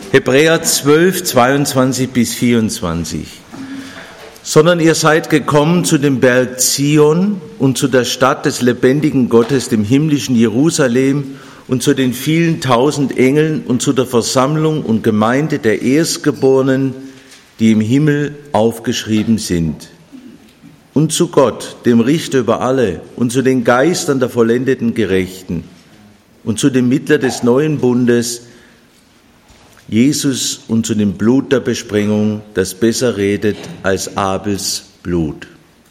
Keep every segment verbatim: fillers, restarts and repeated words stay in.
Hebräer zwölf, zweiundzwanzig bis vierundzwanzig. Sondern ihr seid gekommen zu dem Berg Zion und zu der Stadt des lebendigen Gottes, dem himmlischen Jerusalem, und zu den vielen tausend Engeln und zu der Versammlung und Gemeinde der Erstgeborenen, die im Himmel aufgeschrieben sind. Und zu Gott, dem Richter über alle, und zu den Geistern der vollendeten Gerechten und zu dem Mittler des neuen Bundes, Jesus, und zu dem Blut der Besprengung, das besser redet als Abels Blut.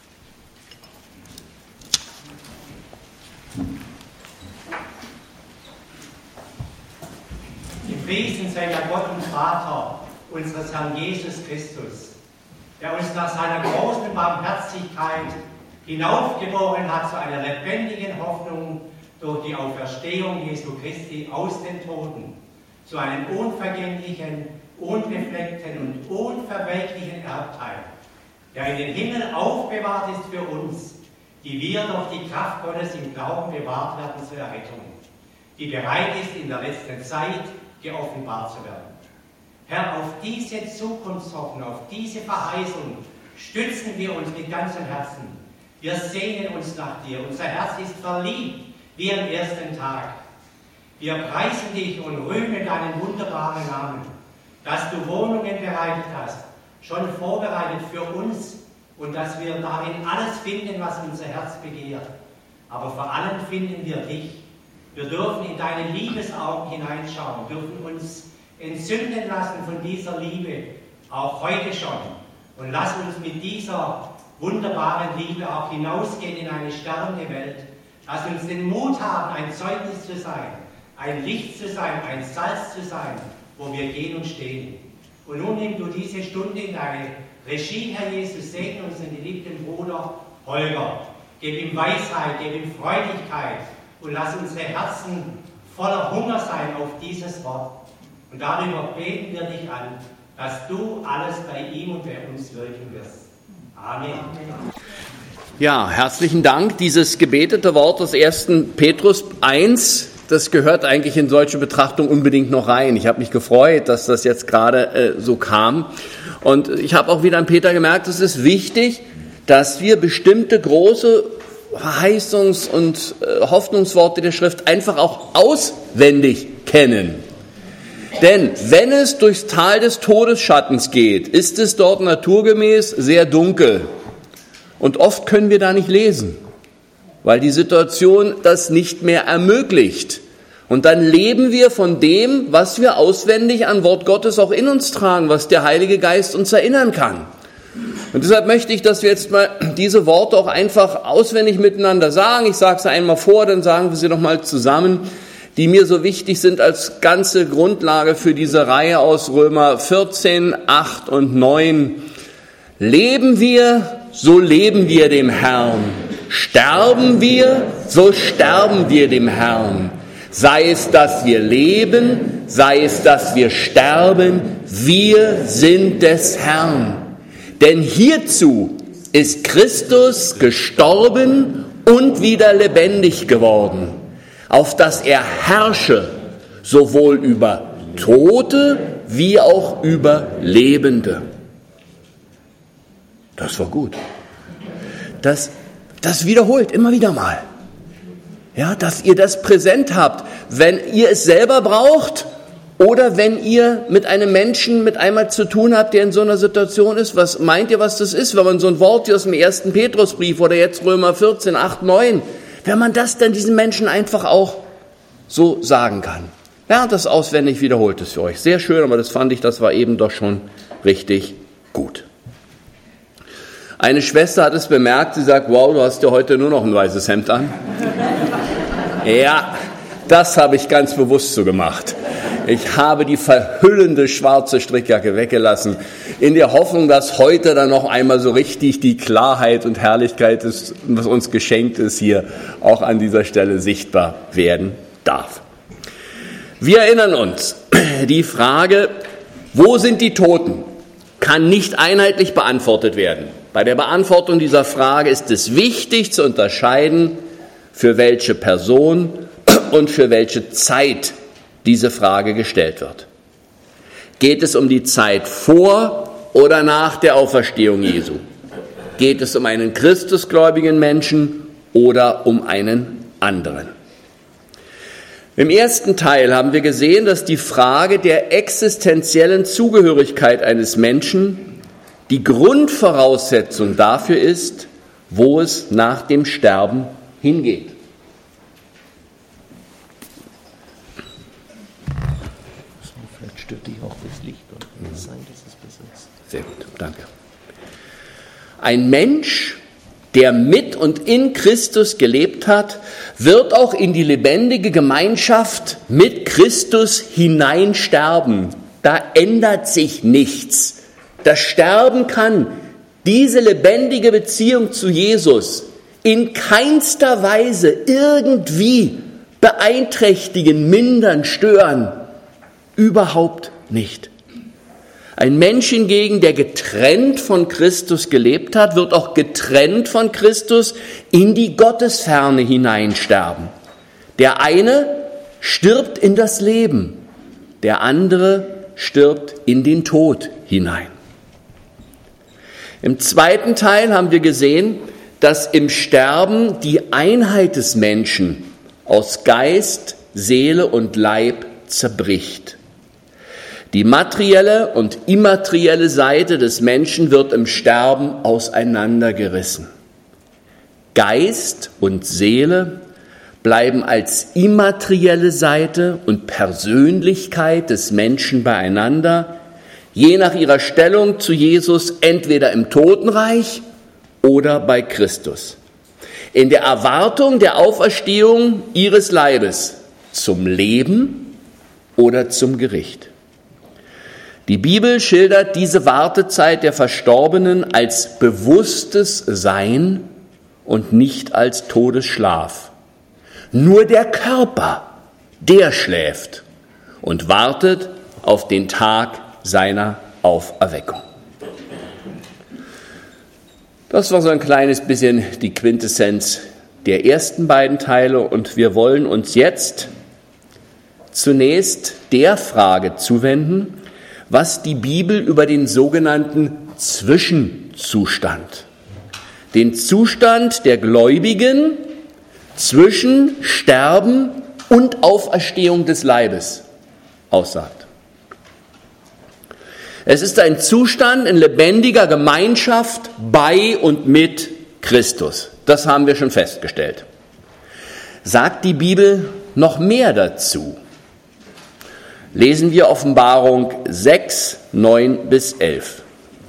Gepriesen sei der Gott und Vater unseres Herrn Jesus Christus, der uns nach seiner großen Barmherzigkeit hinaufgeboren hat zu einer lebendigen Hoffnung durch die Auferstehung Jesu Christi aus den Toten, zu einem unvergänglichen, unbefleckten und unverwelklichen Erbteil, der in den Himmel aufbewahrt ist für uns, die wir durch die Kraft Gottes im Glauben bewahrt werden zur Errettung, die bereit ist, in der letzten Zeit geoffenbart zu werden. Herr, auf diese Zukunftshoffnung, auf diese Verheißung stützen wir uns mit ganzem Herzen. Wir sehnen uns nach dir. Unser Herz ist verliebt wie am ersten Tag. Wir preisen dich und rühmen deinen wunderbaren Namen, dass du Wohnungen bereitet hast, schon vorbereitet für uns, und dass wir darin alles finden, was unser Herz begehrt. Aber vor allem finden wir dich. Wir dürfen in deine Liebesaugen hineinschauen, dürfen uns entzünden lassen von dieser Liebe, auch heute schon. Und lass uns mit dieser wunderbaren Liebe auch hinausgehen in eine sterbende Welt. Lass uns den Mut haben, ein Zeugnis zu sein, ein Licht zu sein, ein Salz zu sein, wo wir gehen und stehen. Und nun nimm du diese Stunde in deine Regie, Herr Jesus, segne unseren geliebten Bruder Holger. Gib ihm Weisheit, gib ihm Freudigkeit und lass unsere Herzen voller Hunger sein auf dieses Wort. Und darüber beten wir dich an, dass du alles bei ihm und bei uns wirken wirst. Amen. Ja, herzlichen Dank. Dieses gebetete Wort des ersten Petrus eins, das gehört eigentlich in solche Betrachtung unbedingt noch rein. Ich habe mich gefreut, dass das jetzt gerade äh, so kam. Und ich habe auch wieder an Peter gemerkt, es ist wichtig, dass wir bestimmte große Verheißungs- und äh, Hoffnungsworte der Schrift einfach auch auswendig kennen. Denn wenn es durchs Tal des Todesschattens geht, ist es dort naturgemäß sehr dunkel. Und oft können wir da nicht lesen, weil die Situation das nicht mehr ermöglicht. Und dann leben wir von dem, was wir auswendig an Wort Gottes auch in uns tragen, was der Heilige Geist uns erinnern kann. Und deshalb möchte ich, dass wir jetzt mal diese Worte auch einfach auswendig miteinander sagen. Ich sage sie einmal vor, dann sagen wir sie nochmal zusammen, die mir so wichtig sind als ganze Grundlage für diese Reihe aus Römer vierzehn, acht und neun. Leben wir, so leben wir dem Herrn. Sterben wir, so sterben wir dem Herrn. Sei es, dass wir leben, sei es, dass wir sterben, wir sind des Herrn. Denn hierzu ist Christus gestorben und wieder lebendig geworden, auf dass er herrsche, sowohl über Tote wie auch über Lebende. Das war gut. Das, das wiederholt immer wieder mal. Ja, dass ihr das präsent habt, wenn ihr es selber braucht oder wenn ihr mit einem Menschen mit einmal zu tun habt, der in so einer Situation ist. Was meint ihr, was das ist, wenn man so ein Wort hier aus dem ersten Petrusbrief oder jetzt Römer vierzehn, acht, neun, wenn man das dann diesen Menschen einfach auch so sagen kann. Ja, das auswendig wiederholt es für euch. Sehr schön, aber das fand ich, das war eben doch schon richtig gut. Eine Schwester hat es bemerkt, sie sagt, wow, du hast ja heute nur noch ein weißes Hemd an. Ja, das habe ich ganz bewusst so gemacht. Ich habe die verhüllende schwarze Strickjacke weggelassen, in der Hoffnung, dass heute dann noch einmal so richtig die Klarheit und Herrlichkeit, des, was uns geschenkt ist, hier auch an dieser Stelle sichtbar werden darf. Wir erinnern uns, die Frage, wo sind die Toten, kann nicht einheitlich beantwortet werden. Bei der Beantwortung dieser Frage ist es wichtig zu unterscheiden, für welche Person und für welche Zeit diese Frage gestellt wird. Geht es um die Zeit vor oder nach der Auferstehung Jesu? Geht es um einen christusgläubigen Menschen oder um einen anderen? Im ersten Teil haben wir gesehen, dass die Frage der existenziellen Zugehörigkeit eines Menschen die Grundvoraussetzung dafür ist, wo es nach dem Sterben hingeht. Vielleicht stört dich auch das Licht. Oder kann es sein, dass es besser ist? Sehr gut, danke. Ein Mensch, der mit und in Christus gelebt hat, wird auch in die lebendige Gemeinschaft mit Christus hineinsterben. Da ändert sich nichts. Das Sterben kann diese lebendige Beziehung zu Jesus in keinster Weise irgendwie beeinträchtigen, mindern, stören. Überhaupt nicht. Ein Mensch hingegen, der getrennt von Christus gelebt hat, wird auch getrennt von Christus in die Gottesferne hineinsterben. Der eine stirbt in das Leben, der andere stirbt in den Tod hinein. Im zweiten Teil haben wir gesehen, dass im Sterben die Einheit des Menschen aus Geist, Seele und Leib zerbricht. Die materielle und immaterielle Seite des Menschen wird im Sterben auseinandergerissen. Geist und Seele bleiben als immaterielle Seite und Persönlichkeit des Menschen beieinander, je nach ihrer Stellung zu Jesus entweder im Totenreich oder bei Christus. In der Erwartung der Auferstehung ihres Leibes zum Leben oder zum Gericht. Die Bibel schildert diese Wartezeit der Verstorbenen als bewusstes Sein und nicht als Todesschlaf. Nur der Körper, der schläft und wartet auf den Tag seiner Auferweckung. Das war so ein kleines bisschen die Quintessenz der ersten beiden Teile und wir wollen uns jetzt zunächst der Frage zuwenden, was die Bibel über den sogenannten Zwischenzustand, den Zustand der Gläubigen zwischen Sterben und Auferstehung des Leibes aussagt. Es ist ein Zustand in lebendiger Gemeinschaft bei und mit Christus. Das haben wir schon festgestellt. Sagt die Bibel noch mehr dazu? Lesen wir Offenbarung sechs, neun bis elf.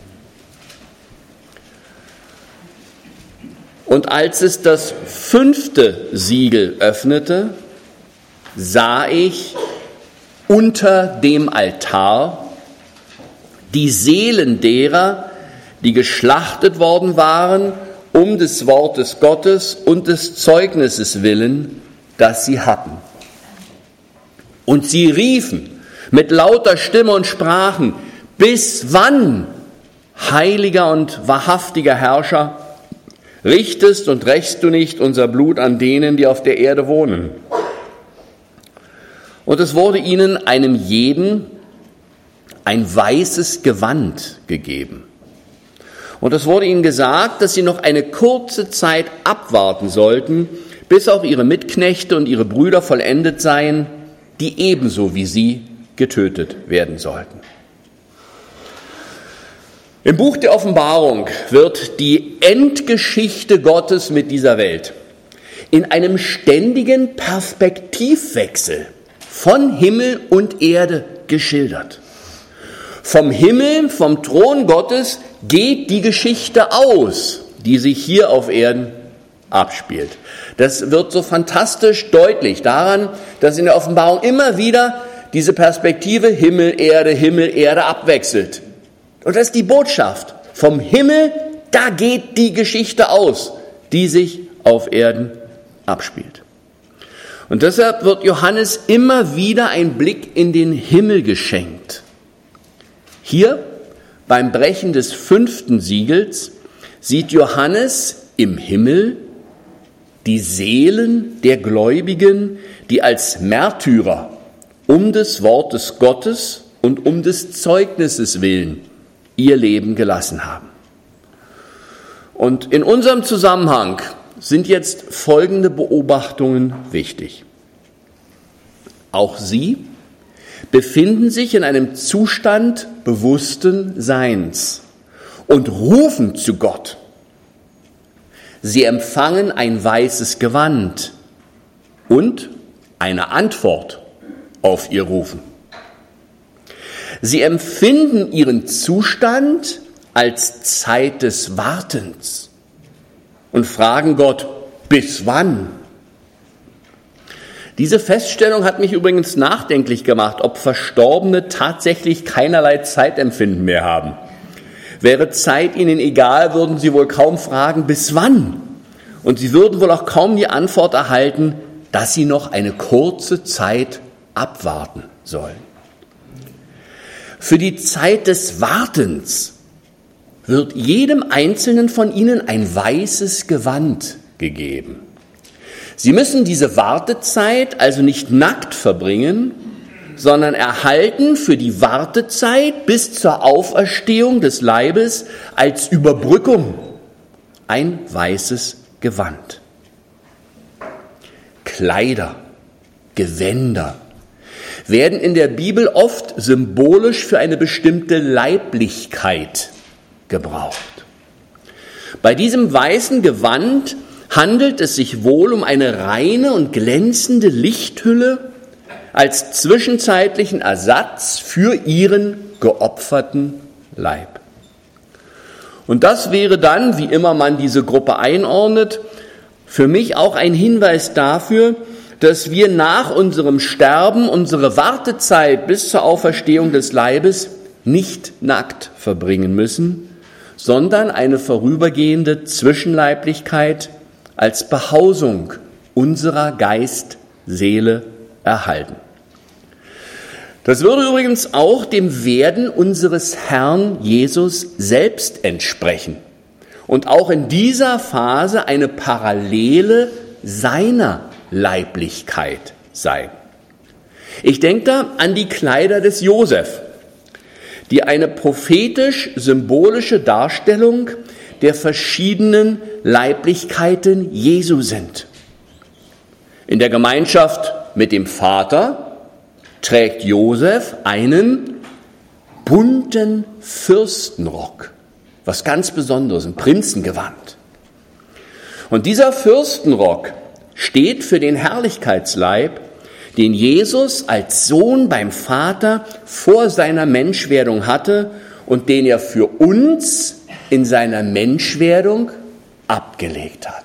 Und als es das fünfte Siegel öffnete, sah ich unter dem Altar die Seelen derer, die geschlachtet worden waren, um des Wortes Gottes und des Zeugnisses willen, das sie hatten. Und sie riefen mit lauter Stimme und sprachen: Bis wann, heiliger und wahrhaftiger Herrscher, richtest und rächst du nicht unser Blut an denen, die auf der Erde wohnen? Und es wurde ihnen einem jeden ein weißes Gewand gegeben. Und es wurde ihnen gesagt, dass sie noch eine kurze Zeit abwarten sollten, bis auch ihre Mitknechte und ihre Brüder vollendet seien, die ebenso wie sie getötet werden sollten. Im Buch der Offenbarung wird die Endgeschichte Gottes mit dieser Welt in einem ständigen Perspektivwechsel von Himmel und Erde geschildert. Vom Himmel, vom Thron Gottes geht die Geschichte aus, die sich hier auf Erden abspielt. Das wird so fantastisch deutlich daran, dass in der Offenbarung immer wieder diese Perspektive Himmel, Erde, Himmel, Erde abwechselt. Und das ist die Botschaft. Vom Himmel, da geht die Geschichte aus, die sich auf Erden abspielt. Und deshalb wird Johannes immer wieder ein Blick in den Himmel geschenkt. Hier beim Brechen des fünften Siegels sieht Johannes im Himmel die Seelen der Gläubigen, die als Märtyrer um des Wortes Gottes und um des Zeugnisses willen ihr Leben gelassen haben. Und in unserem Zusammenhang sind jetzt folgende Beobachtungen wichtig. Auch sie befinden sich in einem Zustand bewussten Seins und rufen zu Gott. Sie empfangen ein weißes Gewand und eine Antwort auf ihr Rufen. Sie empfinden ihren Zustand als Zeit des Wartens und fragen Gott, bis wann? Diese Feststellung hat mich übrigens nachdenklich gemacht, ob Verstorbene tatsächlich keinerlei Zeitempfinden mehr haben. Wäre Zeit ihnen egal, würden sie wohl kaum fragen, bis wann? Und sie würden wohl auch kaum die Antwort erhalten, dass sie noch eine kurze Zeit abwarten sollen. Für die Zeit des Wartens wird jedem Einzelnen von ihnen ein weißes Gewand gegeben. Sie müssen diese Wartezeit also nicht nackt verbringen, sondern erhalten für die Wartezeit bis zur Auferstehung des Leibes als Überbrückung ein weißes Gewand. Kleider, Gewänder werden in der Bibel oft symbolisch für eine bestimmte Leiblichkeit gebraucht. Bei diesem weißen Gewand handelt es sich wohl um eine reine und glänzende Lichthülle als zwischenzeitlichen Ersatz für ihren geopferten Leib. Und das wäre dann, wie immer man diese Gruppe einordnet, für mich auch ein Hinweis dafür, dass wir nach unserem Sterben unsere Wartezeit bis zur Auferstehung des Leibes nicht nackt verbringen müssen, sondern eine vorübergehende Zwischenleiblichkeit als Behausung unserer Geist-Seele erhalten. Das würde übrigens auch dem Werden unseres Herrn Jesus selbst entsprechen und auch in dieser Phase eine Parallele seiner Leiblichkeit sein. Ich denke da an die Kleider des Josef, die eine prophetisch-symbolische Darstellung der verschiedenen Leiblichkeiten Jesu sind. In der Gemeinschaft mit dem Vater trägt Josef einen bunten Fürstenrock, was ganz Besonderes, ein Prinzengewand. Und dieser Fürstenrock steht für den Herrlichkeitsleib, den Jesus als Sohn beim Vater vor seiner Menschwerdung hatte und den er für uns in seiner Menschwerdung abgelegt hat.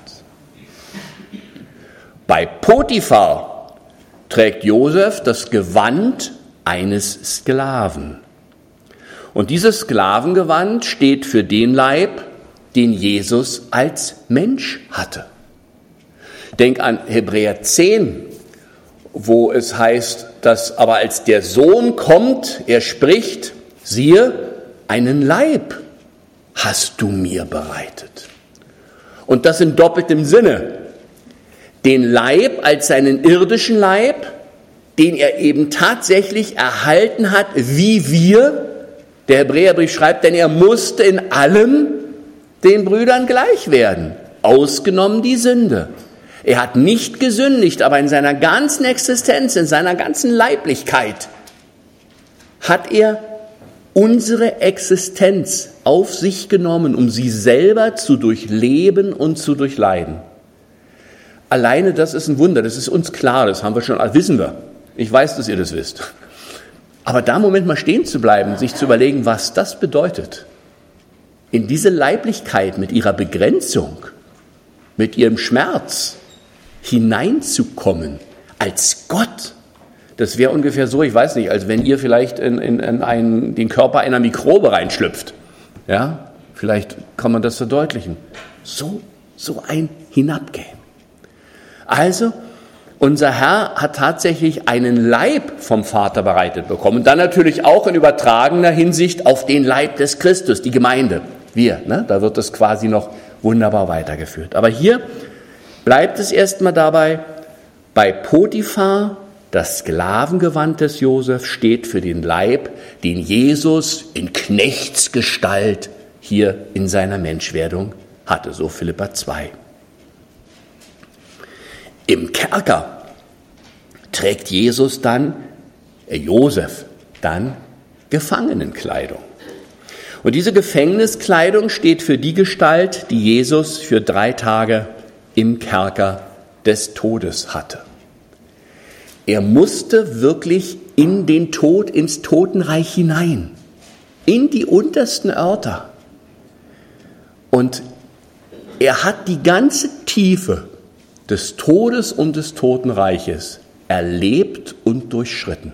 Bei Potiphar trägt Josef das Gewand eines Sklaven. Und dieses Sklavengewand steht für den Leib, den Jesus als Mensch hatte. Denk an Hebräer zehn, wo es heißt, dass aber als der Sohn kommt, er spricht, siehe, einen Leib hast du mir bereitet. Und das in doppeltem Sinne. Den Leib als seinen irdischen Leib, den er eben tatsächlich erhalten hat, wie wir. Der Hebräerbrief schreibt, denn er musste in allem den Brüdern gleich werden, ausgenommen die Sünde. Er hat nicht gesündigt, aber in seiner ganzen Existenz, in seiner ganzen Leiblichkeit hat er unsere Existenz auf sich genommen, um sie selber zu durchleben und zu durchleiden. Alleine das ist ein Wunder, das ist uns klar, das haben wir schon, wissen wir. Ich weiß, dass ihr das wisst. Aber da im Moment mal stehen zu bleiben, sich zu überlegen, was das bedeutet, in diese Leiblichkeit mit ihrer Begrenzung, mit ihrem Schmerz hineinzukommen, als Gott. Das wäre ungefähr so, ich weiß nicht, als wenn ihr vielleicht in, in, in einen, den Körper einer Mikrobe reinschlüpft. Ja, vielleicht kann man das verdeutlichen. So, so ein Hinabgehen. Also, unser Herr hat tatsächlich einen Leib vom Vater bereitet bekommen. Und dann natürlich auch in übertragener Hinsicht auf den Leib des Christus, die Gemeinde. Wir, ne? Da wird das quasi noch wunderbar weitergeführt. Aber hier bleibt es erstmal dabei, bei Potiphar Das Sklavengewand des Josef steht für den Leib, den Jesus in Knechtsgestalt hier in seiner Menschwerdung hatte, so Philipper zwei. Im Kerker trägt Jesus dann, äh Josef, dann Gefangenenkleidung. Und diese Gefängniskleidung steht für die Gestalt, die Jesus für drei Tage im Kerker des Todes hatte. Er musste wirklich in den Tod, ins Totenreich hinein, in die untersten Örter. Und er hat die ganze Tiefe des Todes und des Totenreiches erlebt und durchschritten.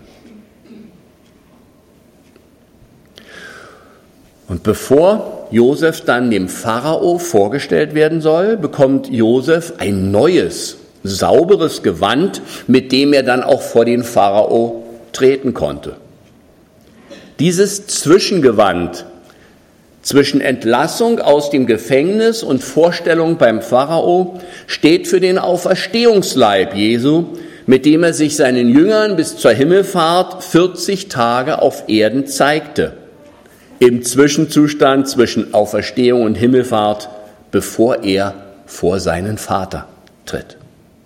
Und bevor Josef dann dem Pharao vorgestellt werden soll, bekommt Josef ein neues, sauberes Gewand, mit dem er dann auch vor den Pharao treten konnte. Dieses Zwischengewand zwischen Entlassung aus dem Gefängnis und Vorstellung beim Pharao steht für den Auferstehungsleib Jesu, mit dem er sich seinen Jüngern bis zur Himmelfahrt vierzig Tage auf Erden zeigte. Im Zwischenzustand zwischen Auferstehung und Himmelfahrt, bevor er vor seinen Vater tritt.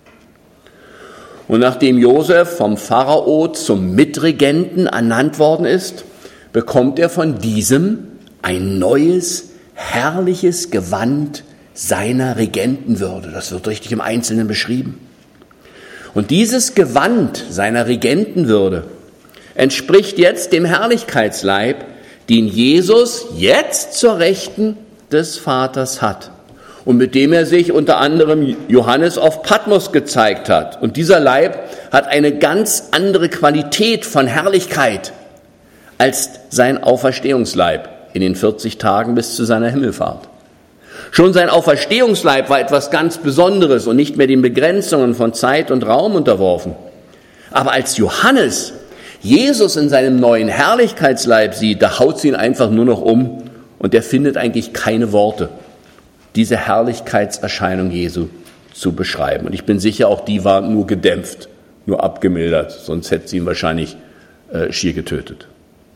Und nachdem Josef vom Pharao zum Mitregenten ernannt worden ist, bekommt er von diesem ein neues, herrliches Gewand seiner Regentenwürde. Das wird richtig im Einzelnen beschrieben. Und dieses Gewand seiner Regentenwürde entspricht jetzt dem Herrlichkeitsleib, den Jesus jetzt zur Rechten des Vaters hat und mit dem er sich unter anderem Johannes auf Patmos gezeigt hat. Und dieser Leib hat eine ganz andere Qualität von Herrlichkeit als sein Auferstehungsleib in den vierzig Tagen bis zu seiner Himmelfahrt. Schon sein Auferstehungsleib war etwas ganz Besonderes und nicht mehr den Begrenzungen von Zeit und Raum unterworfen. Aber als Johannes Jesus in seinem neuen Herrlichkeitsleib sieht, da haut sie ihn einfach nur noch um und er findet eigentlich keine Worte, diese Herrlichkeitserscheinung Jesu zu beschreiben. Und ich bin sicher, auch die war nur gedämpft, nur abgemildert, sonst hätte sie ihn wahrscheinlich äh, schier getötet.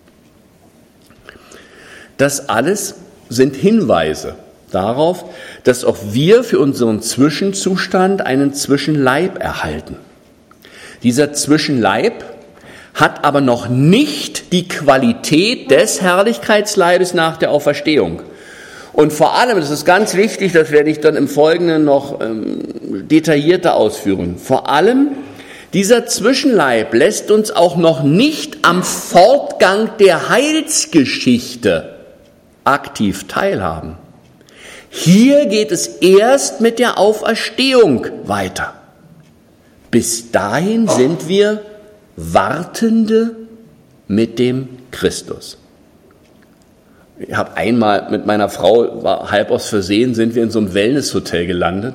Das alles sind Hinweise darauf, dass auch wir für unseren Zwischenzustand einen Zwischenleib erhalten. Dieser Zwischenleib hat aber noch nicht die Qualität des Herrlichkeitsleibes nach der Auferstehung. Und vor allem, das ist ganz wichtig, das werde ich dann im Folgenden noch ähm, detaillierter ausführen, vor allem dieser Zwischenleib lässt uns auch noch nicht am Fortgang der Heilsgeschichte aktiv teilhaben. Hier geht es erst mit der Auferstehung weiter. Bis dahin sind wir Wartende mit dem Christus. Ich habe einmal mit meiner Frau, war halb aus Versehen, sind wir in so einem Wellnesshotel gelandet.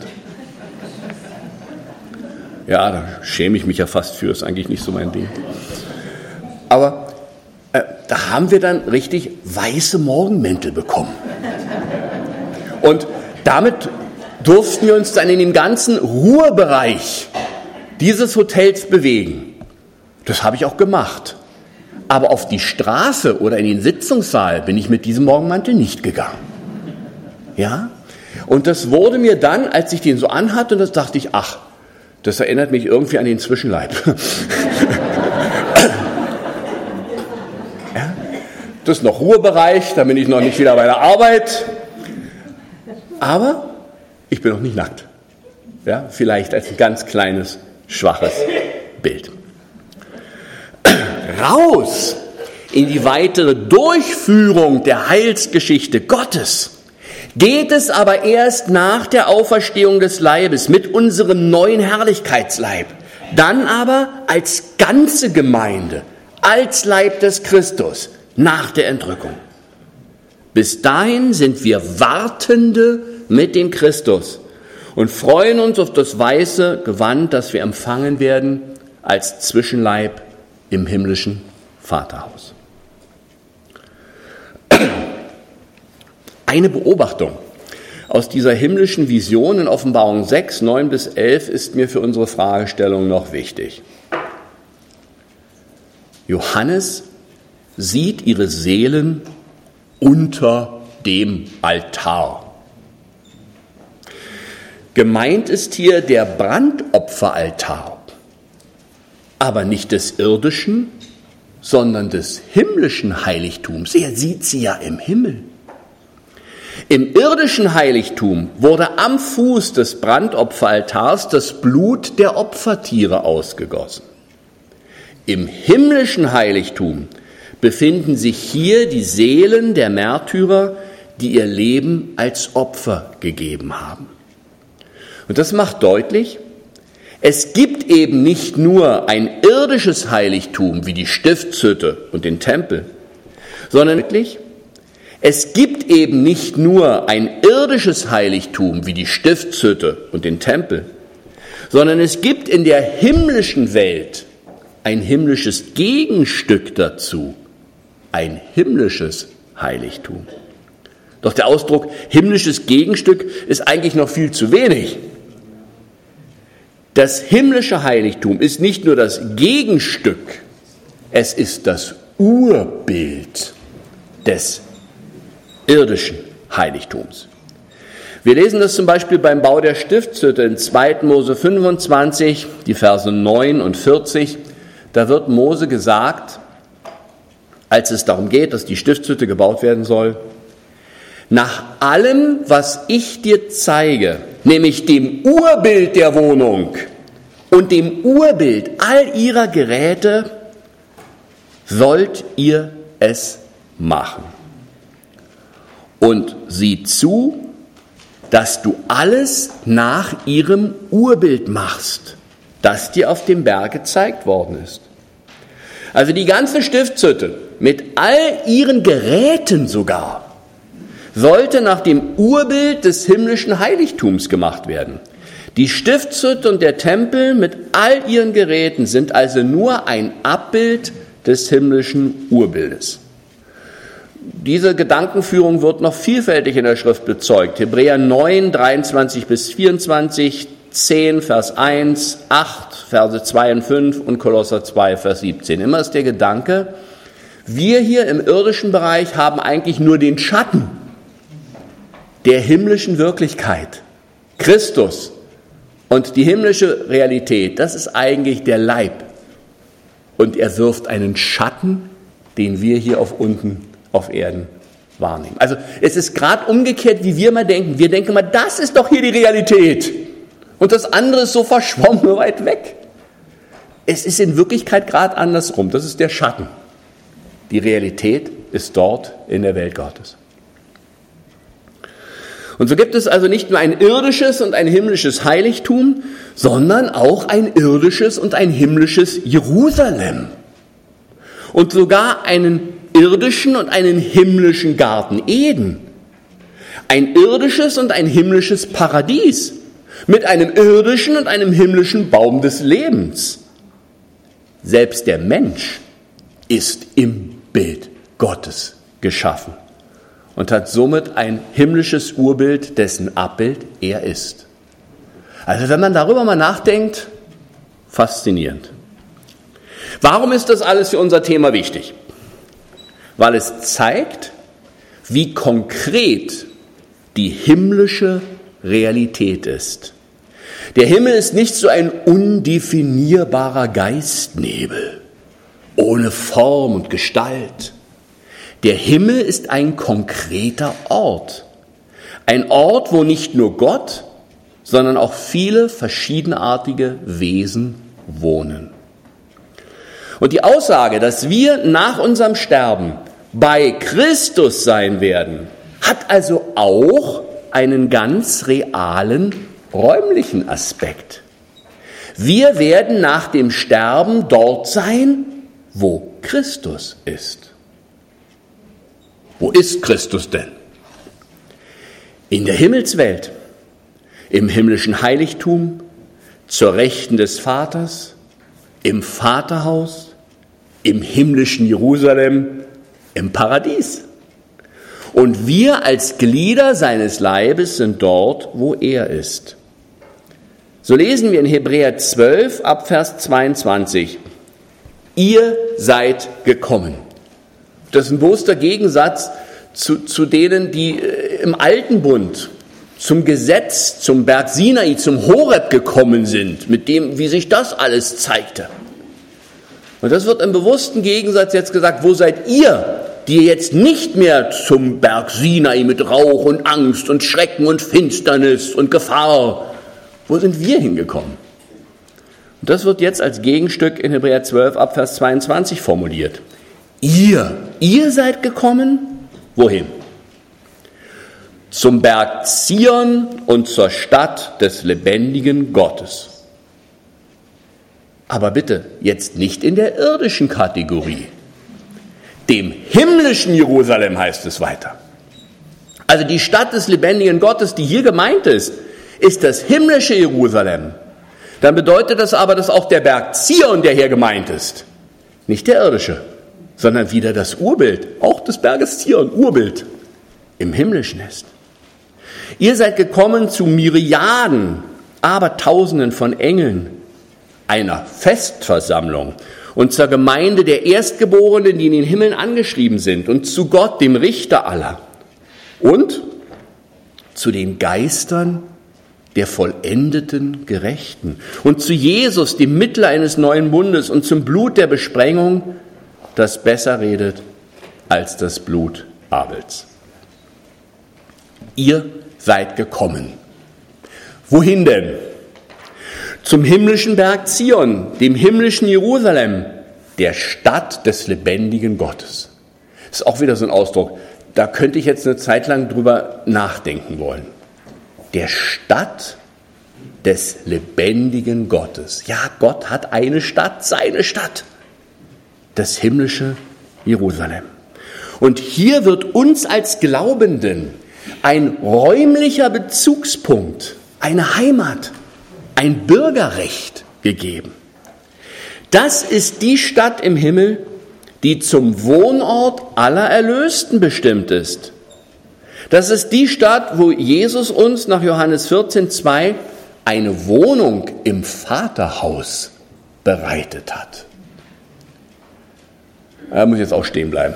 Ja, da schäme ich mich ja fast für, ist eigentlich nicht so mein Ding. Aber äh, da haben wir dann richtig weiße Morgenmäntel bekommen. Und damit durften wir uns dann in dem ganzen Ruhebereich dieses Hotels bewegen. Das habe ich auch gemacht. Aber auf die Straße oder in den Sitzungssaal bin ich mit diesem Morgenmantel nicht gegangen. Ja? Und das wurde mir dann, als ich den so anhatte, und das dachte ich, ach, das erinnert mich irgendwie an den Zwischenleib. Ja? Das ist noch Ruhebereich, da bin ich noch nicht wieder bei der Arbeit. Aber ich bin noch nicht nackt. Ja? Vielleicht als ein ganz kleines, schwaches Bild. Raus in die weitere Durchführung der Heilsgeschichte Gottes geht es aber erst nach der Auferstehung des Leibes mit unserem neuen Herrlichkeitsleib. Dann aber als ganze Gemeinde, als Leib des Christus nach der Entrückung. Bis dahin sind wir Wartende mit dem Christus und freuen uns auf das weiße Gewand, das wir empfangen werden als Zwischenleib im himmlischen Vaterhaus. Eine Beobachtung aus dieser himmlischen Vision in Offenbarung sechs, neun bis elf ist mir für unsere Fragestellung noch wichtig. Johannes sieht ihre Seelen unter dem Altar. Gemeint ist hier der Brandopferaltar, aber nicht des irdischen, sondern des himmlischen Heiligtums. Er sieht sie ja im Himmel. Im irdischen Heiligtum wurde am Fuß des Brandopferaltars das Blut der Opfertiere ausgegossen. Im himmlischen Heiligtum befinden sich hier die Seelen der Märtyrer, die ihr Leben als Opfer gegeben haben. Und das macht deutlich, es gibt eben nicht nur ein irdisches Heiligtum wie die Stiftshütte und den Tempel, sondern wirklich, es gibt eben nicht nur ein irdisches Heiligtum wie die Stiftshütte und den Tempel, sondern es gibt in der himmlischen Welt ein himmlisches Gegenstück dazu, ein himmlisches Heiligtum. Doch der Ausdruck himmlisches Gegenstück ist eigentlich noch viel zu wenig. Das himmlische Heiligtum ist nicht nur das Gegenstück, es ist das Urbild des irdischen Heiligtums. Wir lesen das zum Beispiel beim Bau der Stiftshütte in zweiten Mose fünfundzwanzig, die Verse neun und vierzig. Da wird Mose gesagt, als es darum geht, dass die Stiftshütte gebaut werden soll, nach allem, was ich dir zeige, nämlich dem Urbild der Wohnung und dem Urbild all ihrer Geräte, sollt ihr es machen. Und sieh zu, dass du alles nach ihrem Urbild machst, das dir auf dem Berg gezeigt worden ist. Also die ganze Stiftshütte mit all ihren Geräten sogar sollte nach dem Urbild des himmlischen Heiligtums gemacht werden. Die Stiftshütte und der Tempel mit all ihren Geräten sind also nur ein Abbild des himmlischen Urbildes. Diese Gedankenführung wird noch vielfältig in der Schrift bezeugt. Hebräer neun, dreiundzwanzig bis vierundzwanzig, zehn, Vers eins, acht, Verse zwei und fünf und Kolosser zwei, Vers siebzehn. Immer ist der Gedanke, wir hier im irdischen Bereich haben eigentlich nur den Schatten der himmlischen Wirklichkeit. Christus und die himmlische Realität, das ist eigentlich der Leib. Und er wirft einen Schatten, den wir hier auf unten auf Erden wahrnehmen. Also es ist gerade umgekehrt, wie wir mal denken. Wir denken mal, das ist doch hier die Realität. Und das andere ist so verschwommen weit weg. Es ist in Wirklichkeit gerade andersrum. Das ist der Schatten. Die Realität ist dort in der Welt Gottes. Und so gibt es also nicht nur ein irdisches und ein himmlisches Heiligtum, sondern auch ein irdisches und ein himmlisches Jerusalem. Und sogar einen irdischen und einen himmlischen Garten Eden. Ein irdisches und ein himmlisches Paradies. Mit einem irdischen und einem himmlischen Baum des Lebens. Selbst der Mensch ist im Bild Gottes geschaffen und hat somit ein himmlisches Urbild, dessen Abbild er ist. Also wenn man darüber mal nachdenkt, faszinierend. Warum ist das alles für unser Thema wichtig? Weil es zeigt, wie konkret die himmlische Realität ist. Der Himmel ist nicht so ein undefinierbarer Geistnebel, ohne Form und Gestalt. Der Himmel ist ein konkreter Ort. Ein Ort, wo nicht nur Gott, sondern auch viele verschiedenartige Wesen wohnen. Und die Aussage, dass wir nach unserem Sterben bei Christus sein werden, hat also auch einen ganz realen räumlichen Aspekt. Wir werden nach dem Sterben dort sein, wo Christus ist. Wo ist Christus denn? In der Himmelswelt, im himmlischen Heiligtum, zur Rechten des Vaters, im Vaterhaus, im himmlischen Jerusalem, im Paradies. Und wir als Glieder seines Leibes sind dort, wo er ist. So lesen wir in Hebräer zwölf ab Vers zweiundzwanzig. Ihr seid gekommen. Das ist ein bewusster Gegensatz zu, zu denen, die im alten Bund zum Gesetz, zum Berg Sinai, zum Horeb gekommen sind, mit dem, wie sich das alles zeigte. Und das wird im bewussten Gegensatz jetzt gesagt, wo seid ihr, die jetzt nicht mehr zum Berg Sinai mit Rauch und Angst und Schrecken und Finsternis und Gefahr, wo sind wir hingekommen? Und das wird jetzt als Gegenstück in Hebräer zwölf ab Vers zweiundzwanzig formuliert. Ihr, ihr seid gekommen, wohin? Zum Berg Zion und zur Stadt des lebendigen Gottes. Aber bitte, jetzt nicht in der irdischen Kategorie. Dem himmlischen Jerusalem heißt es weiter. Also die Stadt des lebendigen Gottes, die hier gemeint ist, ist das himmlische Jerusalem. Dann bedeutet das aber, dass auch der Berg Zion, der hier gemeint ist, nicht der irdische, sondern wieder das Urbild, auch des Berges Zion, Urbild, im himmlischen ist. Ihr seid gekommen zu Myriaden, Abertausenden von Engeln, einer Festversammlung und zur Gemeinde der Erstgeborenen, die in den Himmeln angeschrieben sind, und zu Gott, dem Richter aller, und zu den Geistern der vollendeten Gerechten und zu Jesus, dem Mittler eines neuen Bundes, und zum Blut der Besprengung, das besser redet als das Blut Abels. Ihr seid gekommen. Wohin denn? Zum himmlischen Berg Zion, dem himmlischen Jerusalem, der Stadt des lebendigen Gottes. Das ist auch wieder so ein Ausdruck, da könnte ich jetzt eine Zeit lang drüber nachdenken wollen. Der Stadt des lebendigen Gottes. Ja, Gott hat eine Stadt, seine Stadt, das himmlische Jerusalem. Und hier wird uns als Glaubenden ein räumlicher Bezugspunkt, eine Heimat, ein Bürgerrecht gegeben. Das ist die Stadt im Himmel, die zum Wohnort aller Erlösten bestimmt ist. Das ist die Stadt, wo Jesus uns nach Johannes vierzehn zwei eine Wohnung im Vaterhaus bereitet hat. Da muss ich jetzt auch stehen bleiben.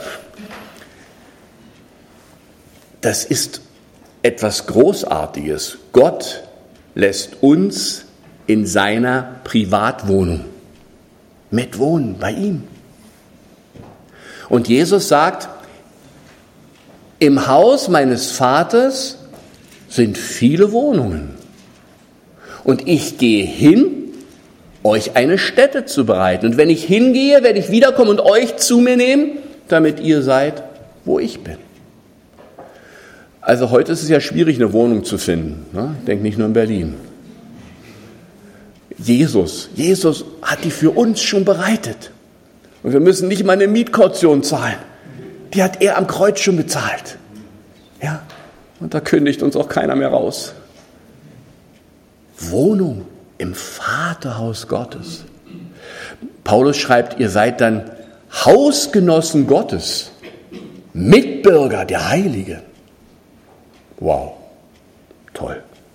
Das ist etwas Großartiges. Gott lässt uns in seiner Privatwohnung mitwohnen, bei ihm. Und Jesus sagt, im Haus meines Vaters sind viele Wohnungen. Und ich gehe hin, euch eine Stätte zu bereiten. Und wenn ich hingehe, werde ich wiederkommen und euch zu mir nehmen, damit ihr seid, wo ich bin. Also heute ist es ja schwierig, eine Wohnung zu finden. Ne? Ich denke nicht nur in Berlin. Jesus, Jesus hat die für uns schon bereitet. Und wir müssen nicht mal eine Mietkaution zahlen. Die hat er am Kreuz schon bezahlt. Ja, und da kündigt uns auch keiner mehr raus. Wohnung im Vaterhaus Gottes. Paulus schreibt, ihr seid dann Hausgenossen Gottes, Mitbürger der Heiligen. Wow, toll.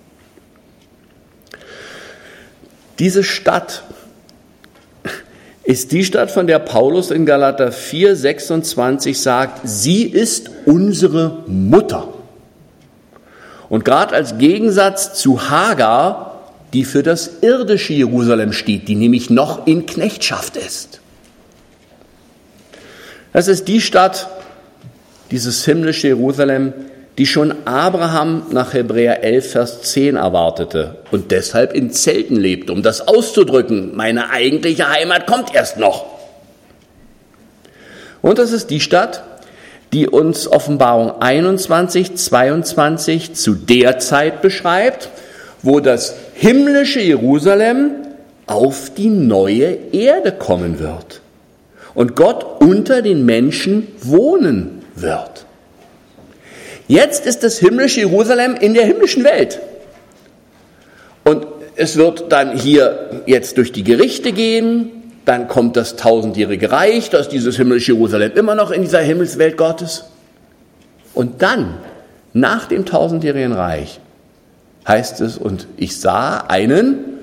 Diese Stadt ist die Stadt, von der Paulus in Galater vier sechsundzwanzig sagt, sie ist unsere Mutter. Und gerade als Gegensatz zu Hagar, die für das irdische Jerusalem steht, die nämlich noch in Knechtschaft ist. Das ist die Stadt, dieses himmlische Jerusalem, die schon Abraham nach Hebräer elf, Vers zehn erwartete und deshalb in Zelten lebte, um das auszudrücken, meine eigentliche Heimat kommt erst noch. Und das ist die Stadt, die uns Offenbarung einundzwanzig, zweiundzwanzig zu der Zeit beschreibt, wo das himmlische Jerusalem auf die neue Erde kommen wird und Gott unter den Menschen wohnen wird. Jetzt ist das himmlische Jerusalem in der himmlischen Welt. Und es wird dann hier jetzt durch die Gerichte gehen, dann kommt das tausendjährige Reich, da ist dieses himmlische Jerusalem immer noch in dieser Himmelswelt Gottes. Und dann, nach dem tausendjährigen Reich, heißt es, und ich sah einen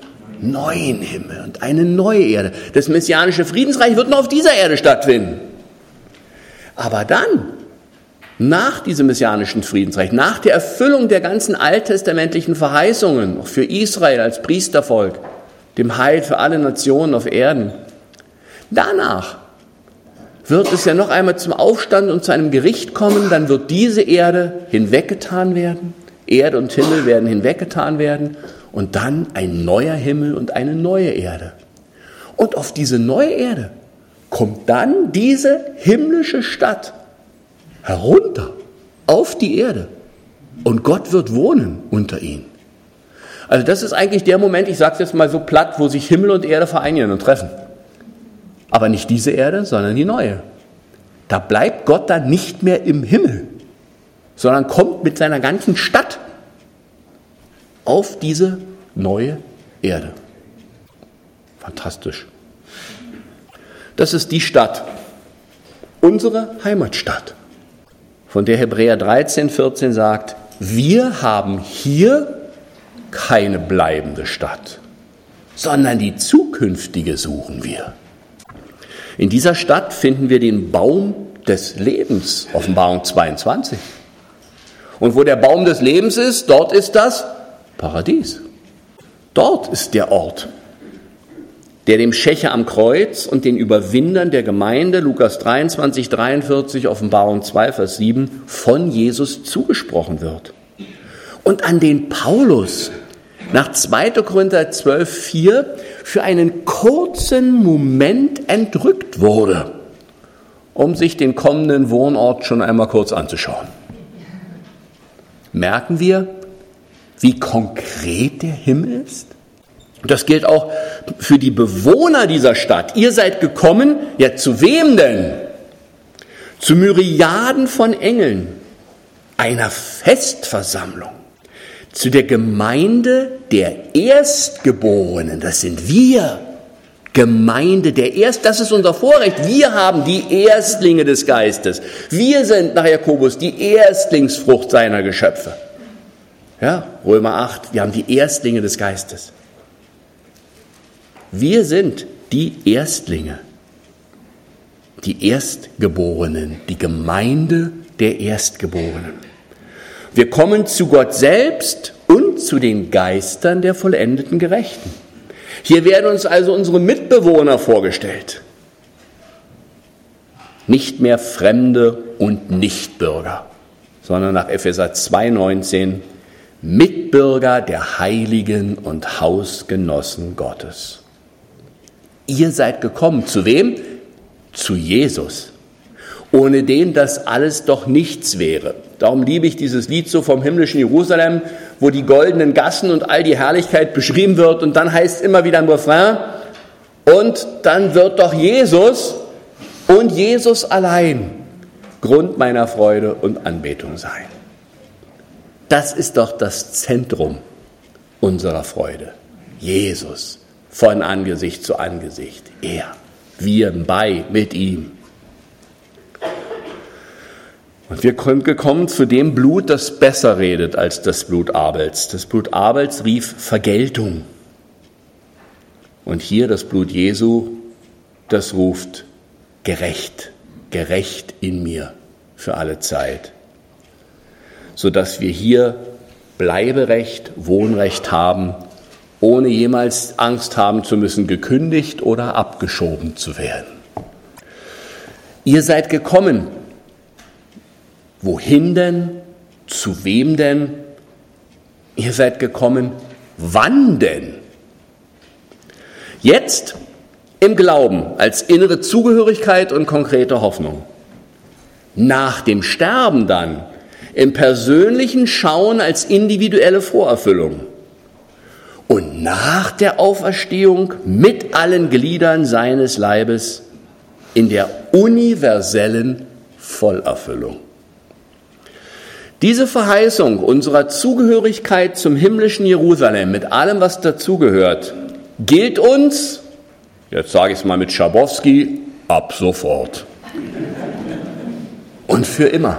neuen Himmel und eine neue Erde. Das messianische Friedensreich wird nur auf dieser Erde stattfinden. Aber dann, nach diesem messianischen Friedensreich, nach der Erfüllung der ganzen alttestamentlichen Verheißungen, auch für Israel als Priestervolk, dem Heil für alle Nationen auf Erden, danach wird es ja noch einmal zum Aufstand und zu einem Gericht kommen, dann wird diese Erde hinweggetan werden, Erde und Himmel werden hinweggetan werden und dann ein neuer Himmel und eine neue Erde. Und auf diese neue Erde kommt dann diese himmlische Stadt herunter auf die Erde und Gott wird wohnen unter ihnen. Also das ist eigentlich der Moment, ich sage es jetzt mal so platt, wo sich Himmel und Erde vereinigen und treffen. Aber nicht diese Erde, sondern die neue. Da bleibt Gott dann nicht mehr im Himmel, sondern kommt mit seiner ganzen Stadt auf diese neue Erde. Fantastisch. Das ist die Stadt, unsere Heimatstadt, von der Hebräer dreizehn, vierzehn sagt, wir haben hier keine bleibende Stadt, sondern die zukünftige suchen wir. In dieser Stadt finden wir den Baum des Lebens, Offenbarung zweiundzwanzig. Und wo der Baum des Lebens ist, dort ist das Paradies. Dort ist der Ort, der dem Schächer am Kreuz und den Überwindern der Gemeinde, Lukas dreiundzwanzig, dreiundvierzig, Offenbarung zwei, Vers sieben, von Jesus zugesprochen wird. Und an den Paulus nach zweiter Korinther zwölf, vier für einen kurzen Moment entrückt wurde, um sich den kommenden Wohnort schon einmal kurz anzuschauen. Merken wir, wie konkret der Himmel ist? Das gilt auch für die Bewohner dieser Stadt. Ihr seid gekommen, ja zu wem denn? Zu Myriaden von Engeln, einer Festversammlung, zu der Gemeinde der Erstgeborenen, das sind wir, Gemeinde der Erst, das ist unser Vorrecht, wir haben die Erstlinge des Geistes, wir sind nach Jakobus die Erstlingsfrucht seiner Geschöpfe. Ja, Römer acht, wir haben die Erstlinge des Geistes. Wir sind die Erstlinge, die Erstgeborenen, die Gemeinde der Erstgeborenen. Wir kommen zu Gott selbst und zu den Geistern der vollendeten Gerechten. Hier werden uns also unsere Mitbewohner vorgestellt. Nicht mehr Fremde und Nichtbürger, sondern nach Epheser zwei, neunzehn Mitbürger der Heiligen und Hausgenossen Gottes. Ihr seid gekommen, zu wem? Zu Jesus, ohne den das alles doch nichts wäre. Darum liebe ich dieses Lied so vom himmlischen Jerusalem, wo die goldenen Gassen und all die Herrlichkeit beschrieben wird und dann heißt immer wieder im Refrain, und dann wird doch Jesus und Jesus allein Grund meiner Freude und Anbetung sein. Das ist doch das Zentrum unserer Freude. Jesus. Von Angesicht zu Angesicht. Er, wir bei, mit ihm. Und wir sind gekommen zu dem Blut, das besser redet als das Blut Abels. Das Blut Abels rief Vergeltung. Und hier das Blut Jesu, das ruft gerecht, gerecht in mir für alle Zeit. Sodass wir hier Bleiberecht, Wohnrecht haben, ohne jemals Angst haben zu müssen, gekündigt oder abgeschoben zu werden. Ihr seid gekommen. Wohin denn? Zu wem denn? Ihr seid gekommen. Wann denn? Jetzt im Glauben als innere Zugehörigkeit und konkrete Hoffnung. Nach dem Sterben dann im persönlichen Schauen als individuelle Vorerfüllung. Und nach der Auferstehung mit allen Gliedern seines Leibes in der universellen Vollerfüllung. Diese Verheißung unserer Zugehörigkeit zum himmlischen Jerusalem mit allem, was dazugehört, gilt uns, jetzt sage ich es mal mit Schabowski, ab sofort und für immer.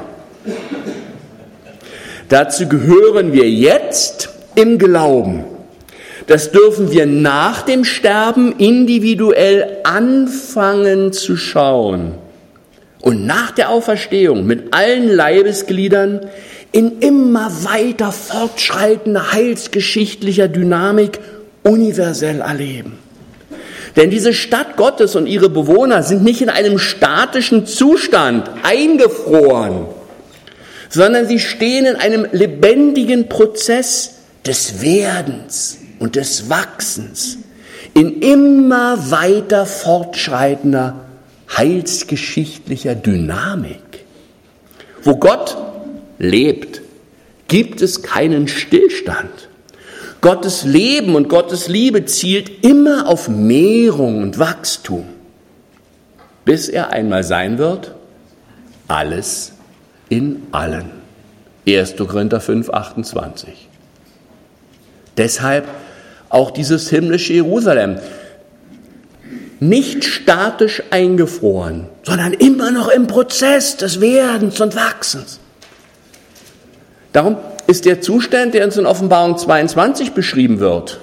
Dazu gehören wir jetzt im Glauben, Das dürfen wir nach dem Sterben individuell anfangen zu schauen. Und nach der Auferstehung mit allen Leibesgliedern in immer weiter fortschreitender heilsgeschichtlicher Dynamik universell erleben. Denn diese Stadt Gottes und ihre Bewohner sind nicht in einem statischen Zustand eingefroren, sondern sie stehen in einem lebendigen Prozess des Werdens und des Wachsens in immer weiter fortschreitender heilsgeschichtlicher Dynamik. Wo Gott lebt, gibt es keinen Stillstand. Gottes Leben und Gottes Liebe zielt immer auf Mehrung und Wachstum, bis er einmal sein wird, alles in allen. erster Korinther fünf, achtundzwanzig. Deshalb auch dieses himmlische Jerusalem. Nicht statisch eingefroren, sondern immer noch im Prozess des Werdens und Wachsens. Darum ist der Zustand, der uns in Offenbarung zweiundzwanzig beschrieben wird,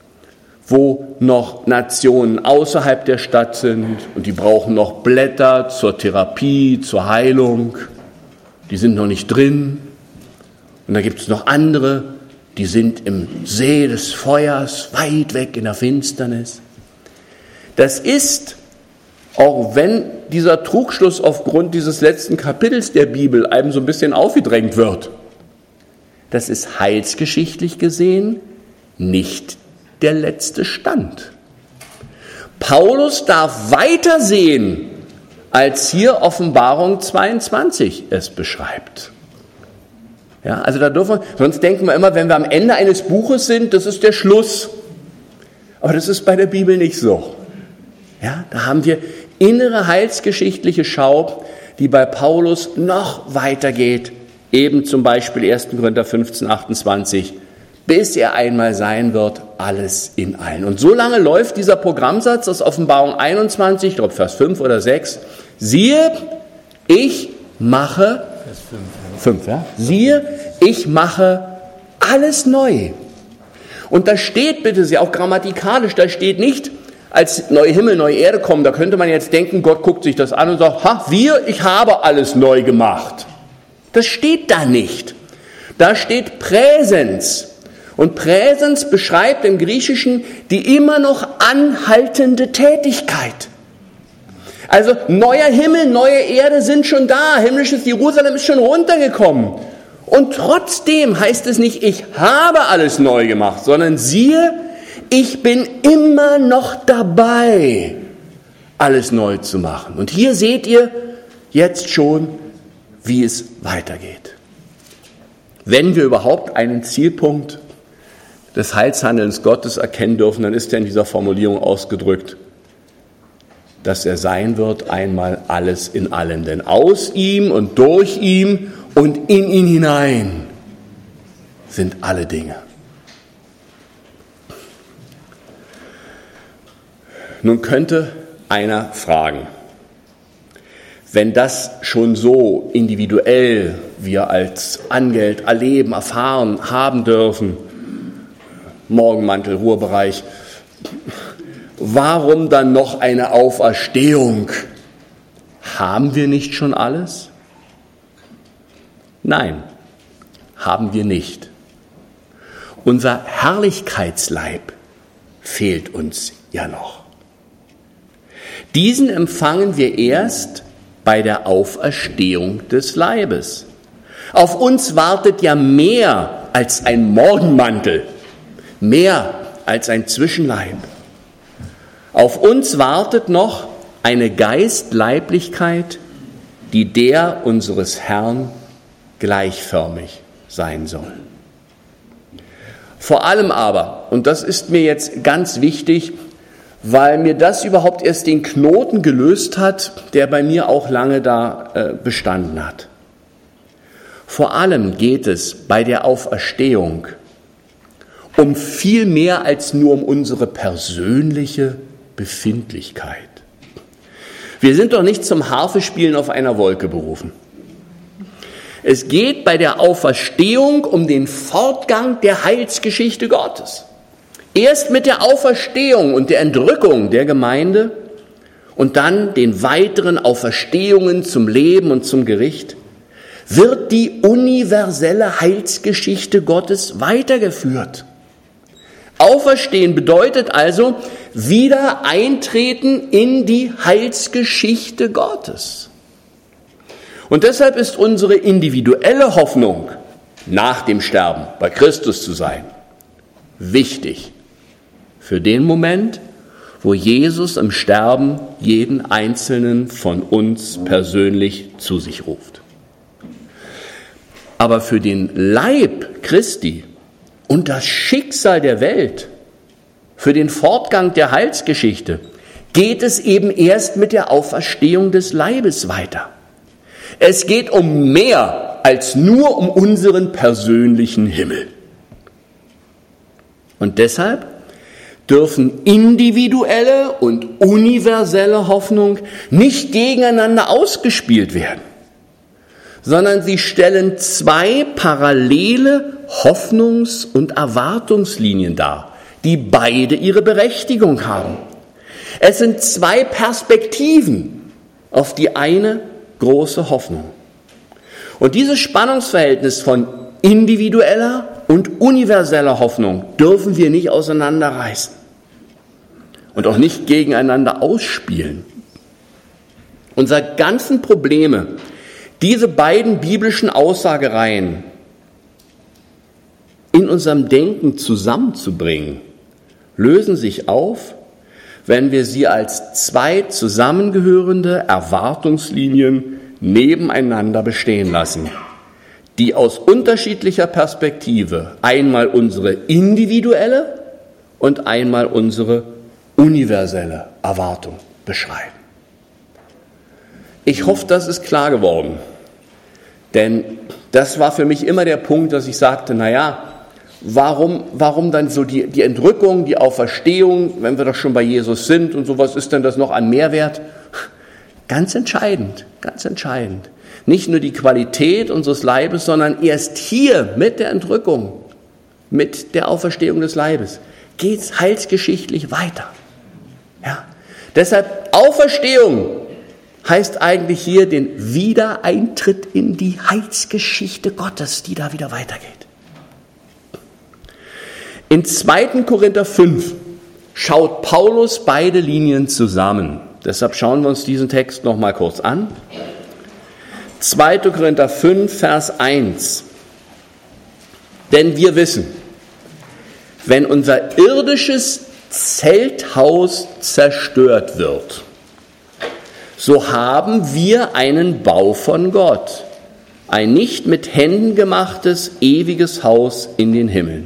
wo noch Nationen außerhalb der Stadt sind und die brauchen noch Blätter zur Therapie, zur Heilung, die sind noch nicht drin. Und da gibt es noch andere, die sind im See des Feuers, weit weg in der Finsternis. Das ist, auch wenn dieser Trugschluss aufgrund dieses letzten Kapitels der Bibel einem so ein bisschen aufgedrängt wird, das ist heilsgeschichtlich gesehen nicht der letzte Stand. Paulus darf weiter sehen, als hier Offenbarung zweiundzwanzig es beschreibt. Ja, also da dürfen wir, sonst denken wir immer, wenn wir am Ende eines Buches sind, das ist der Schluss. Aber das ist bei der Bibel nicht so. Ja, da haben wir innere heilsgeschichtliche Schau, die bei Paulus noch weitergeht, eben zum Beispiel erster Korinther fünfzehn, achtundzwanzig, bis er einmal sein wird, alles in allen. Und so lange läuft dieser Programmsatz aus Offenbarung einundzwanzig, ich glaube Vers fünf oder sechs, siehe, ich mache, Vers fünf, ja, siehe, ich mache alles neu. Und da steht, bitte sehr, auch grammatikalisch, da steht nicht, als neue Himmel, neue Erde kommen, da könnte man jetzt denken, Gott guckt sich das an und sagt, ha, wir, ich habe alles neu gemacht. Das steht da nicht. Da steht Präsens. Und Präsens beschreibt im Griechischen die immer noch anhaltende Tätigkeit. Also neuer Himmel, neue Erde sind schon da, himmlisches Jerusalem ist schon runtergekommen. Und trotzdem heißt es nicht, ich habe alles neu gemacht, sondern siehe, ich bin immer noch dabei, alles neu zu machen. Und hier seht ihr jetzt schon, wie es weitergeht. Wenn wir überhaupt einen Zielpunkt des Heilshandelns Gottes erkennen dürfen, dann ist er in dieser Formulierung ausgedrückt, dass er sein wird, einmal alles in allen. Denn aus ihm und durch ihm und in ihn hinein sind alle Dinge. Nun könnte einer fragen, wenn das schon so individuell wir als Angeld erleben, erfahren, haben dürfen, Morgenmantel, Ruhebereich, warum dann noch eine Auferstehung? Haben wir nicht schon alles? Nein, haben wir nicht. Unser Herrlichkeitsleib fehlt uns ja noch. Diesen empfangen wir erst bei der Auferstehung des Leibes. Auf uns wartet ja mehr als ein Morgenmantel, mehr als ein Zwischenleib. Auf uns wartet noch eine Geistleiblichkeit, die der unseres Herrn gleichförmig sein soll. Vor allem aber, und das ist mir jetzt ganz wichtig, weil mir das überhaupt erst den Knoten gelöst hat, der bei mir auch lange da äh, bestanden hat. Vor allem geht es bei der Auferstehung um viel mehr als nur um unsere persönliche Befindlichkeit. Wir sind doch nicht zum Harfespielen auf einer Wolke berufen. Es geht bei der Auferstehung um den Fortgang der Heilsgeschichte Gottes. Erst mit der Auferstehung und der Entrückung der Gemeinde und dann den weiteren Auferstehungen zum Leben und zum Gericht wird die universelle Heilsgeschichte Gottes weitergeführt. Auferstehen bedeutet also wieder eintreten in die Heilsgeschichte Gottes. Und deshalb ist unsere individuelle Hoffnung, nach dem Sterben bei Christus zu sein, wichtig für den Moment, wo Jesus im Sterben jeden Einzelnen von uns persönlich zu sich ruft. Aber für den Leib Christi und das Schicksal der Welt, für den Fortgang der Heilsgeschichte, geht es eben erst mit der Auferstehung des Leibes weiter. Es geht um mehr als nur um unseren persönlichen Himmel. Und deshalb dürfen individuelle und universelle Hoffnung nicht gegeneinander ausgespielt werden, sondern sie stellen zwei parallele Hoffnungs- und Erwartungslinien dar, die beide ihre Berechtigung haben. Es sind zwei Perspektiven auf die eine große Hoffnung. Und dieses Spannungsverhältnis von individueller und universeller Hoffnung dürfen wir nicht auseinanderreißen und auch nicht gegeneinander ausspielen. Unsere ganzen Probleme, diese beiden biblischen Aussagereihen in unserem Denken zusammenzubringen, lösen sich auf, wenn wir sie als zwei zusammengehörende Erwartungslinien nebeneinander bestehen lassen, die aus unterschiedlicher Perspektive einmal unsere individuelle und einmal unsere universelle Erwartung beschreiben. Ich hoffe, das ist klar geworden, denn das war für mich immer der Punkt, dass ich sagte, naja, warum, warum dann so die, die Entrückung, die Auferstehung, wenn wir doch schon bei Jesus sind und so, was ist denn das noch an Mehrwert? Ganz entscheidend, ganz entscheidend. Nicht nur die Qualität unseres Leibes, sondern erst hier mit der Entrückung, mit der Auferstehung des Leibes, geht es heilsgeschichtlich weiter. Ja? Deshalb Auferstehung heißt eigentlich hier den Wiedereintritt in die Heilsgeschichte Gottes, die da wieder weitergeht. In zweiten Korinther fünf schaut Paulus beide Linien zusammen. Deshalb schauen wir uns diesen Text noch mal kurz an. zweiten Korinther fünf, Vers eins. Denn wir wissen, wenn unser irdisches Zelthaus zerstört wird, so haben wir einen Bau von Gott, ein nicht mit Händen gemachtes, ewiges Haus in den Himmeln.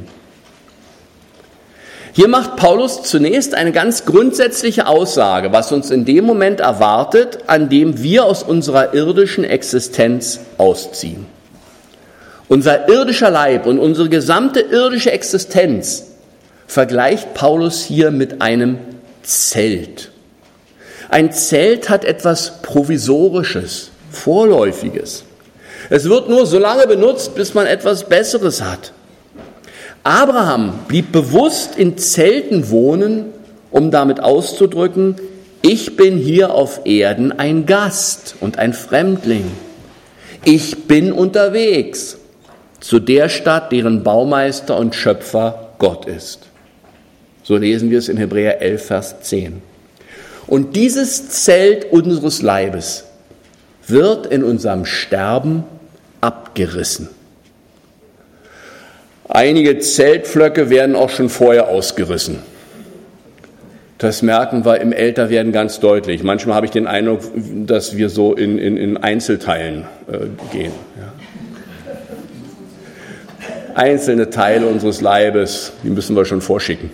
Hier macht Paulus zunächst eine ganz grundsätzliche Aussage, was uns in dem Moment erwartet, an dem wir aus unserer irdischen Existenz ausziehen. Unser irdischer Leib und unsere gesamte irdische Existenz vergleicht Paulus hier mit einem Zelt. Ein Zelt hat etwas Provisorisches, Vorläufiges. Es wird nur so lange benutzt, bis man etwas Besseres hat. Abraham blieb bewusst in Zelten wohnen, um damit auszudrücken, ich bin hier auf Erden ein Gast und ein Fremdling. Ich bin unterwegs zu der Stadt, deren Baumeister und Schöpfer Gott ist. So lesen wir es in Hebräer elf, Vers zehn. Und dieses Zelt unseres Leibes wird in unserem Sterben abgerissen. Einige Zeltpflöcke werden auch schon vorher ausgerissen. Das merken wir im Älterwerden ganz deutlich. Manchmal habe ich den Eindruck, dass wir so in, in, in Einzelteilen äh, gehen. Ja. Einzelne Teile unseres Leibes, die müssen wir schon vorschicken.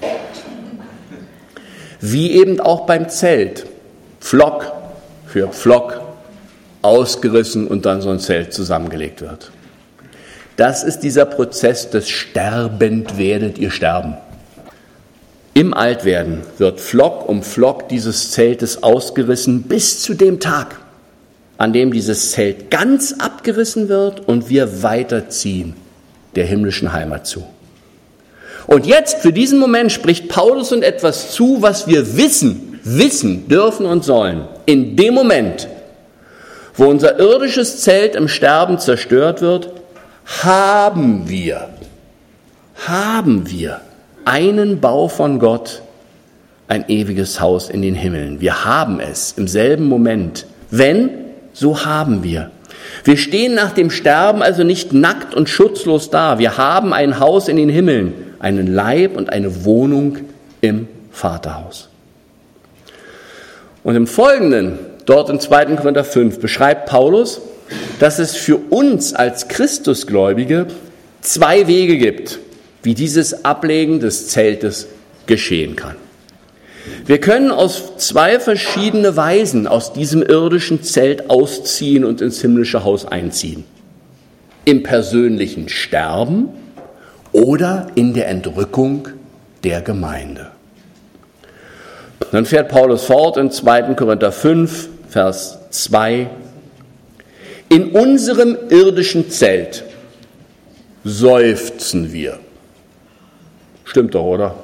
Wie eben auch beim Zelt. Pflock für Pflock ausgerissen und dann so ein Zelt zusammengelegt wird. Das ist dieser Prozess des Sterbend werdet ihr sterben. Im Altwerden wird Pflock um Pflock dieses Zeltes ausgerissen bis zu dem Tag, an dem dieses Zelt ganz abgerissen wird und wir weiterziehen der himmlischen Heimat zu. Und jetzt, für diesen Moment, spricht Paulus uns etwas zu, was wir wissen, wissen dürfen und sollen. In dem Moment, wo unser irdisches Zelt im Sterben zerstört wird, haben wir, haben wir einen Bau von Gott, ein ewiges Haus in den Himmeln. Wir haben es im selben Moment. Wenn, so haben wir. Wir stehen nach dem Sterben also nicht nackt und schutzlos da. Wir haben ein Haus in den Himmeln, einen Leib und eine Wohnung im Vaterhaus. Und im Folgenden, dort in zweiten Korinther fünf, beschreibt Paulus, dass es für uns als Christusgläubige zwei Wege gibt, wie dieses Ablegen des Zeltes geschehen kann. Wir können auf zwei verschiedene Weisen aus diesem irdischen Zelt ausziehen und ins himmlische Haus einziehen. Im persönlichen Sterben oder in der Entrückung der Gemeinde. Dann fährt Paulus fort in zweiten Korinther fünf, Vers zwei. In unserem irdischen Zelt seufzen wir. Stimmt doch, oder?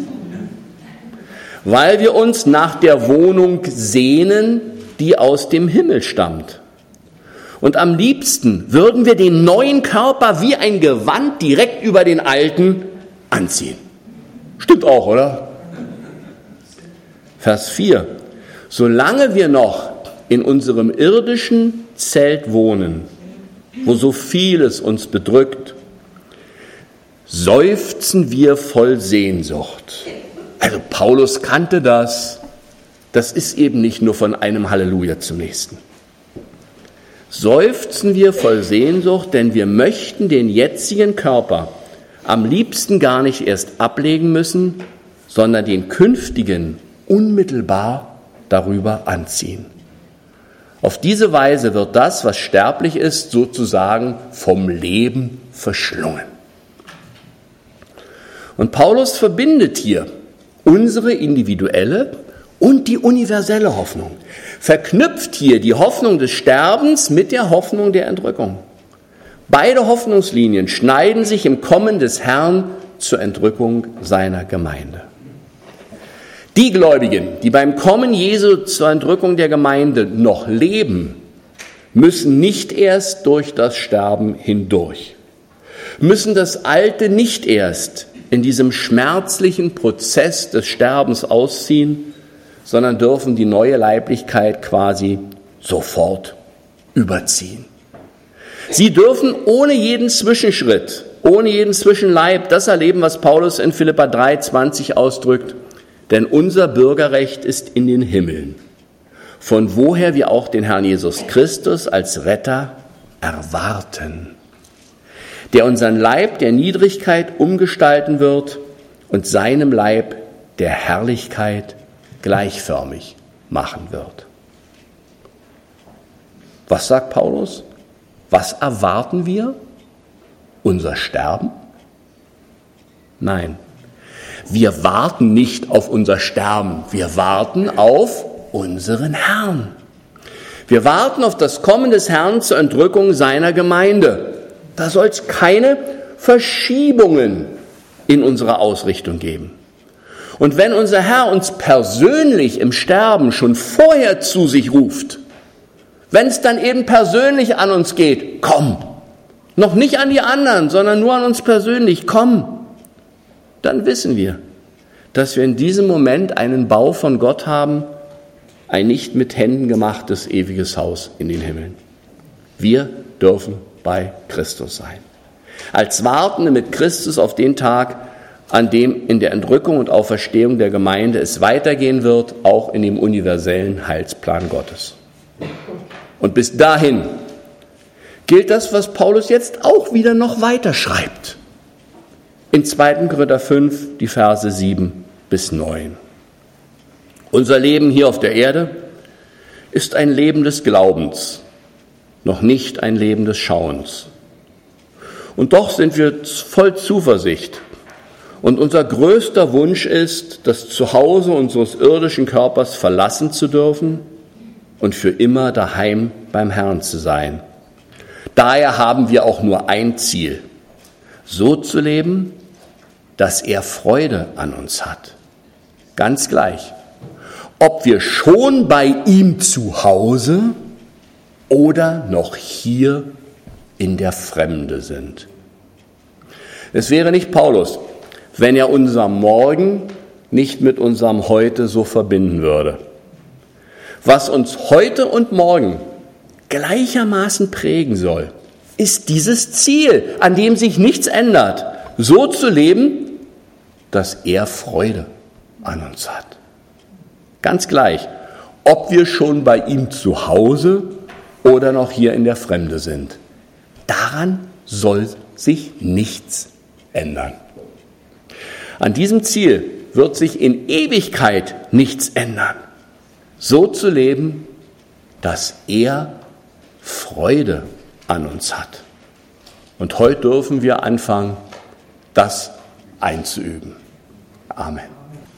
Weil wir uns nach der Wohnung sehnen, die aus dem Himmel stammt. Und am liebsten würden wir den neuen Körper wie ein Gewand direkt über den alten anziehen. Stimmt auch, oder? Vers vier. Solange wir noch in unserem irdischen Zelt wohnen, wo so vieles uns bedrückt, seufzen wir voll Sehnsucht. Also Paulus kannte das. Das ist eben nicht nur von einem Halleluja zum nächsten. Seufzen wir voll Sehnsucht, denn wir möchten den jetzigen Körper am liebsten gar nicht erst ablegen müssen, sondern den künftigen unmittelbar darüber anziehen. Auf diese Weise wird das, was sterblich ist, sozusagen vom Leben verschlungen. Und Paulus verbindet hier unsere individuelle und die universelle Hoffnung. Verknüpft hier die Hoffnung des Sterbens mit der Hoffnung der Entrückung. Beide Hoffnungslinien schneiden sich im Kommen des Herrn zur Entrückung seiner Gemeinde. Die Gläubigen, die beim Kommen Jesu zur Entrückung der Gemeinde noch leben, müssen nicht erst durch das Sterben hindurch, müssen das Alte nicht erst in diesem schmerzlichen Prozess des Sterbens ausziehen, sondern dürfen die neue Leiblichkeit quasi sofort überziehen. Sie dürfen ohne jeden Zwischenschritt, ohne jeden Zwischenleib das erleben, was Paulus in Philipper drei zwanzig ausdrückt, denn unser Bürgerrecht ist in den Himmeln, von woher wir auch den Herrn Jesus Christus als Retter erwarten, der unseren Leib der Niedrigkeit umgestalten wird und seinem Leib der Herrlichkeit gleichförmig machen wird. Was sagt Paulus? Was erwarten wir? Unser Sterben? Nein, wir warten nicht auf unser Sterben, wir warten auf unseren Herrn. Wir warten auf das Kommen des Herrn zur Entrückung seiner Gemeinde. Da soll es keine Verschiebungen in unserer Ausrichtung geben. Und wenn unser Herr uns persönlich im Sterben schon vorher zu sich ruft, wenn es dann eben persönlich an uns geht, komm, noch nicht an die anderen, sondern nur an uns persönlich, komm, dann wissen wir, dass wir in diesem Moment einen Bau von Gott haben, ein nicht mit Händen gemachtes ewiges Haus in den Himmeln. Wir dürfen bei Christus sein. Als Wartende mit Christus auf den Tag, an dem in der Entrückung und Auferstehung der Gemeinde es weitergehen wird, auch in dem universellen Heilsplan Gottes. Und bis dahin gilt das, was Paulus jetzt auch wieder noch weiter schreibt. In zweiten Korinther fünf, die Verse sieben bis neun. Unser Leben hier auf der Erde ist ein Leben des Glaubens, noch nicht ein Leben des Schauens. Und doch sind wir voll Zuversicht. Und unser größter Wunsch ist, das Zuhause unseres irdischen Körpers verlassen zu dürfen und für immer daheim beim Herrn zu sein. Daher haben wir auch nur ein Ziel, so zu leben, dass er Freude an uns hat. Ganz gleich, ob wir schon bei ihm zu Hause oder noch hier in der Fremde sind. Es wäre nicht Paulus, wenn er unser Morgen nicht mit unserem Heute so verbinden würde. Was uns heute und morgen gleichermaßen prägen soll, ist dieses Ziel, an dem sich nichts ändert, so zu leben, dass er Freude an uns hat. Ganz gleich, ob wir schon bei ihm zu Hause oder noch hier in der Fremde sind. Daran soll sich nichts ändern. An diesem Ziel wird sich in Ewigkeit nichts ändern. So zu leben, dass er Freude an uns hat. Und heute dürfen wir anfangen, das einzuüben. Amen.